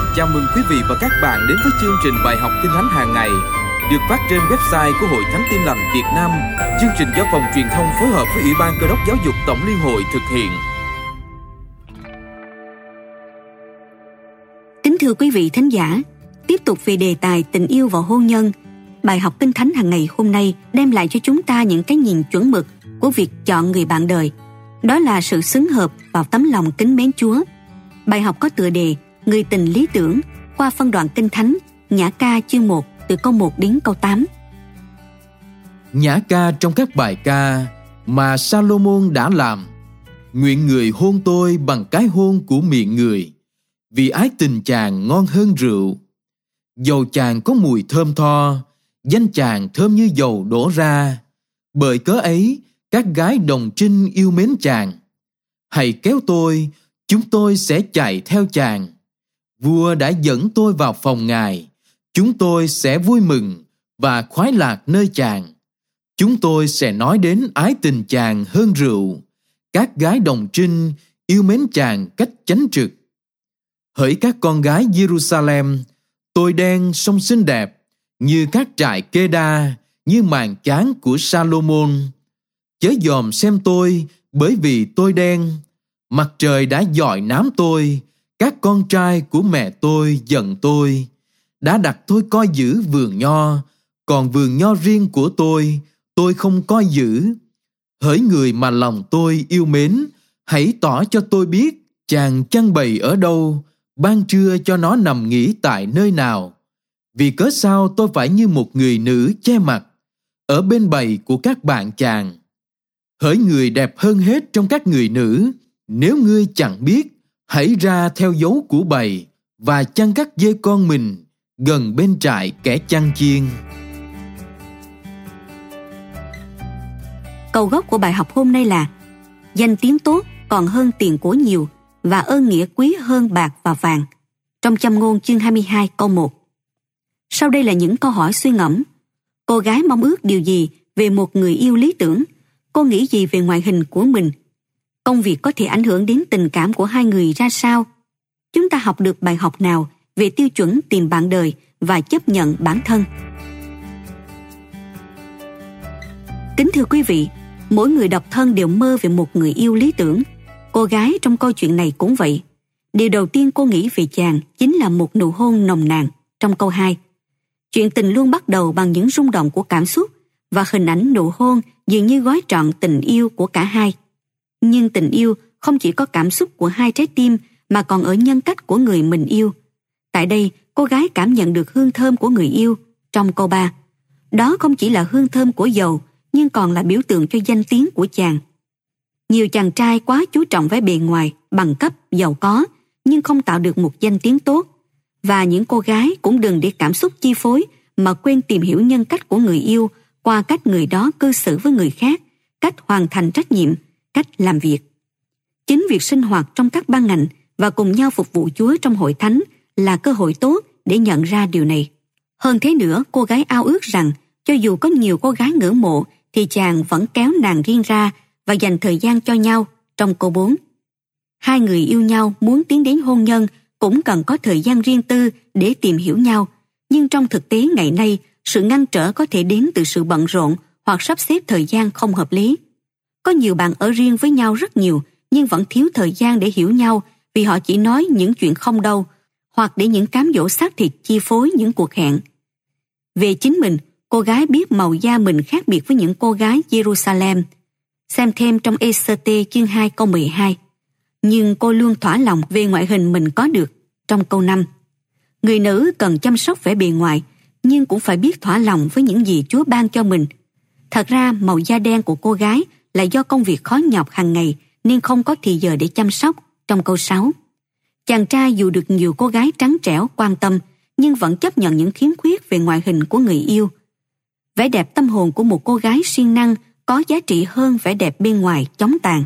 Chào mừng quý vị và các bạn đến với chương trình bài học Kinh Thánh hàng ngày được phát trên website của Hội Thánh Tin Lành Việt Nam. Chương trình do Phòng Truyền thông phối hợp với Ủy ban Cơ đốc Giáo dục Tổng Liên hội thực hiện. Kính thưa quý vị thính giả, tiếp tục về đề tài tình yêu và hôn nhân, bài học Kinh Thánh hàng ngày hôm nay đem lại cho chúng ta những cái nhìn chuẩn mực của việc chọn người bạn đời. Đó là sự xứng hợp vào tấm lòng kính mến Chúa. Bài học có tựa đề Người tình lý tưởng qua phân đoạn Kinh Thánh Nhã ca chương 1 từ câu 1 đến câu 8. Nhã ca trong các bài ca mà Salomon đã làm. Nguyện người hôn tôi bằng cái hôn của miệng người, vì ái tình chàng ngon hơn rượu. Dầu chàng có mùi thơm tho, danh chàng thơm như dầu đổ ra. Bởi cớ ấy, các gái đồng trinh yêu mến chàng. Hãy kéo tôi, chúng tôi sẽ chạy theo chàng. Vua đã dẫn tôi vào phòng ngài, chúng tôi sẽ vui mừng và khoái lạc nơi chàng. Chúng tôi sẽ nói đến ái tình chàng hơn rượu. Các gái đồng trinh yêu mến chàng cách chánh trực. Hỡi các con gái Jerusalem, tôi đen song xinh đẹp, như các trại Kê-đa, như màn chán của Salomon. Chớ dòm xem tôi, bởi vì tôi đen. Mặt trời đã dọi nám tôi, các con trai của mẹ tôi giận tôi. Đã đặt tôi coi giữ vườn nho, còn vườn nho riêng của tôi không coi giữ. Hỡi người mà lòng tôi yêu mến, hãy tỏ cho tôi biết chàng chăn bầy ở đâu, ban trưa cho nó nằm nghỉ tại nơi nào. Vì cớ sao tôi phải như một người nữ che mặt ở bên bầy của các bạn chàng. Hỡi người đẹp hơn hết trong các người nữ, nếu ngươi chẳng biết, hãy ra theo dấu của bầy và chăn các dê con mình gần bên trại kẻ chăn chiên. Câu gốc của bài học hôm nay là danh tiếng tốt còn hơn tiền của nhiều và ơn nghĩa quý hơn bạc và vàng, trong Châm ngôn chương 22 câu 1. Sau đây là những câu hỏi suy ngẫm. Cô gái mong ước điều gì về một người yêu lý tưởng? Cô nghĩ gì về ngoại hình của mình? Công việc có thể ảnh hưởng đến tình cảm của hai người ra sao? Chúng ta học được bài học nào về tiêu chuẩn tìm bạn đời và chấp nhận bản thân? Kính thưa quý vị, mỗi người độc thân đều mơ về một người yêu lý tưởng. Cô gái trong câu chuyện này cũng vậy. Điều đầu tiên cô nghĩ về chàng chính là một nụ hôn nồng nàn trong câu 2. Chuyện tình luôn bắt đầu bằng những rung động của cảm xúc và hình ảnh nụ hôn dường như gói trọn tình yêu của cả hai. Nhưng tình yêu không chỉ có cảm xúc của hai trái tim mà còn ở nhân cách của người mình yêu. Tại đây, cô gái cảm nhận được hương thơm của người yêu trong câu 3. Đó không chỉ là hương thơm của dầu, nhưng còn là biểu tượng cho danh tiếng của chàng. Nhiều chàng trai quá chú trọng vẻ bề ngoài, bằng cấp, giàu có, nhưng không tạo được một danh tiếng tốt. Và những cô gái cũng đừng để cảm xúc chi phối mà quên tìm hiểu nhân cách của người yêu qua cách người đó cư xử với người khác, cách hoàn thành trách nhiệm, cách làm việc. Chính việc sinh hoạt trong các ban ngành và cùng nhau phục vụ Chúa trong hội thánh là cơ hội tốt để nhận ra điều này. Hơn thế nữa, cô gái ao ước rằng cho dù có nhiều cô gái ngưỡng mộ thì chàng vẫn kéo nàng riêng ra và dành thời gian cho nhau trong câu 4. Hai người yêu nhau muốn tiến đến hôn nhân cũng cần có thời gian riêng tư để tìm hiểu nhau, nhưng trong thực tế ngày nay, sự ngăn trở có thể đến từ sự bận rộn hoặc sắp xếp thời gian không hợp lý. Có nhiều bạn ở riêng với nhau rất nhiều nhưng vẫn thiếu thời gian để hiểu nhau vì họ chỉ nói những chuyện không đâu hoặc để những cám dỗ xác thịt chi phối những cuộc hẹn. Về chính mình, cô gái biết màu da mình khác biệt với những cô gái Jerusalem. Xem thêm trong Ê-sơ-tê chương 2 câu 12. Nhưng cô luôn thỏa lòng về ngoại hình mình có được trong câu 5. Người nữ cần chăm sóc vẻ bề ngoài nhưng cũng phải biết thỏa lòng với những gì Chúa ban cho mình. Thật ra màu da đen của cô gái là do công việc khó nhọc hàng ngày nên không có thì giờ để chăm sóc trong câu 6. Chàng trai dù được nhiều cô gái trắng trẻo quan tâm nhưng vẫn chấp nhận những khiếm khuyết về ngoại hình của người yêu. Vẻ đẹp tâm hồn của một cô gái siêng năng có giá trị hơn vẻ đẹp bên ngoài chóng tàn.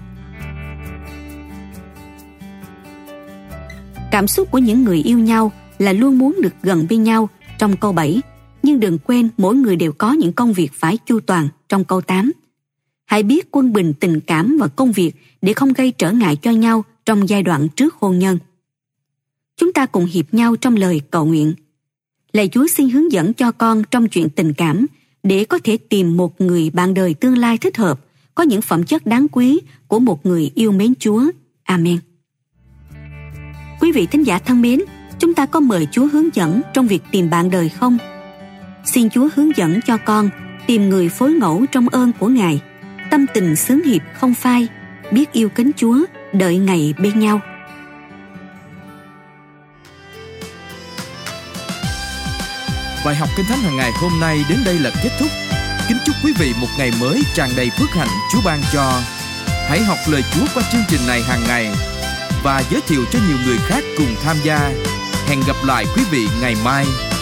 Cảm xúc của những người yêu nhau là luôn muốn được gần bên nhau trong câu 7, nhưng đừng quên mỗi người đều có những công việc phải chu toàn trong câu 8. Hãy biết quân bình tình cảm và công việc để không gây trở ngại cho nhau trong giai đoạn trước hôn nhân. Chúng ta cùng hiệp nhau trong lời cầu nguyện. Lạy Chúa, xin hướng dẫn cho con trong chuyện tình cảm để có thể tìm một người bạn đời tương lai thích hợp, có những phẩm chất đáng quý của một người yêu mến Chúa. Amen. Quý vị thính giả thân mến, chúng ta có mời Chúa hướng dẫn trong việc tìm bạn đời không? Xin Chúa hướng dẫn cho con tìm người phối ngẫu trong ơn của Ngài, tâm tình xứng hiệp không phai, biết yêu kính Chúa, đợi ngày bên nhau. Bài học Kinh Thánh hàng ngày hôm nay đến đây là kết thúc. Kính chúc quý vị một ngày mới tràn đầy phước hạnh Chúa ban cho. Hãy học lời Chúa qua chương trình này hàng ngày và giới thiệu cho nhiều người khác cùng tham gia. Hẹn gặp lại quý vị ngày mai.